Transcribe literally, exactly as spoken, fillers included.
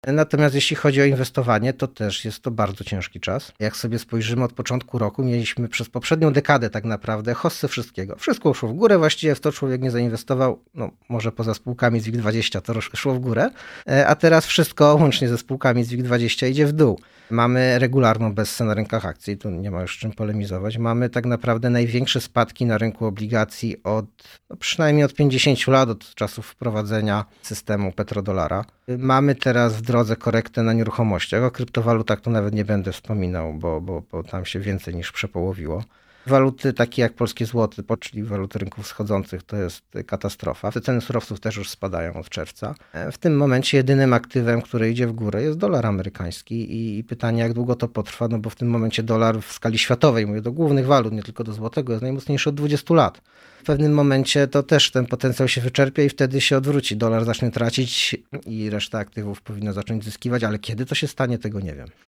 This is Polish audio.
Natomiast jeśli chodzi o inwestowanie, to też jest to bardzo ciężki czas. Jak sobie spojrzymy od początku roku, mieliśmy przez poprzednią dekadę tak naprawdę hossę wszystkiego. Wszystko szło w górę, właściwie w to człowiek nie zainwestował, no może poza spółkami z WIG dwadzieścia to szło w górę, a teraz wszystko łącznie ze spółkami z WIG dwadzieścia idzie w dół. Mamy regularną bessę na rynkach akcji, tu nie ma już czym polemizować. Mamy tak naprawdę największe spadki na rynku obligacji od no przynajmniej od pięćdziesięciu lat, od czasów wprowadzenia systemu petrodolara. Mamy teraz w drodze korektę na nieruchomościach. O kryptowalutach to nawet nie będę wspominał, bo, bo, bo tam się więcej niż przepołowiło. Waluty takie jak polskie złoty, czyli waluty rynków wschodzących, to jest katastrofa. Te ceny surowców też już spadają od czerwca. W tym momencie jedynym aktywem, które idzie w górę, jest dolar amerykański i pytanie, jak długo to potrwa, no bo w tym momencie dolar w skali światowej, mówię do głównych walut, nie tylko do złotego, jest najmocniejszy od dwudziestu lat. W pewnym momencie to też ten potencjał się wyczerpie i wtedy się odwróci. Dolar zacznie tracić i reszta aktywów powinna zacząć zyskiwać, ale kiedy to się stanie, tego nie wiem.